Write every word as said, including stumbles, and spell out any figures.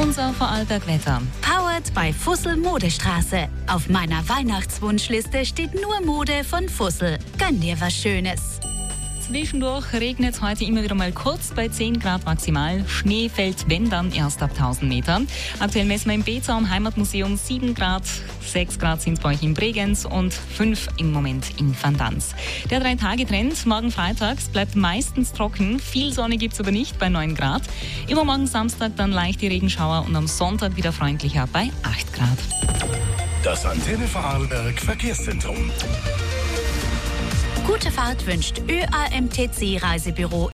Unser Vorarlberg-Wetter. Powered by Fussel Modestraße. Auf meiner Weihnachtswunschliste steht nur Mode von Fussel. Gönn dir was Schönes. Zwischendurch regnet es heute immer wieder mal kurz bei zehn Grad maximal. Schnee fällt, wenn dann, erst ab tausend Meter. Aktuell messen wir im Bezau am Heimatmuseum sieben Grad, sechs Grad sind es bei euch in Bregenz und fünf im Moment in Vandanz. Der Drei-Tage-Trend, morgen freitags, bleibt meistens trocken. Viel Sonne gibt es aber nicht bei neun Grad. Übermorgen Samstag dann leichte Regenschauer und am Sonntag wieder freundlicher bei acht Grad. Das Antenne Vorarlberg Verkehrszentrum. Gute Fahrt wünscht Ö A M T C Reisebüro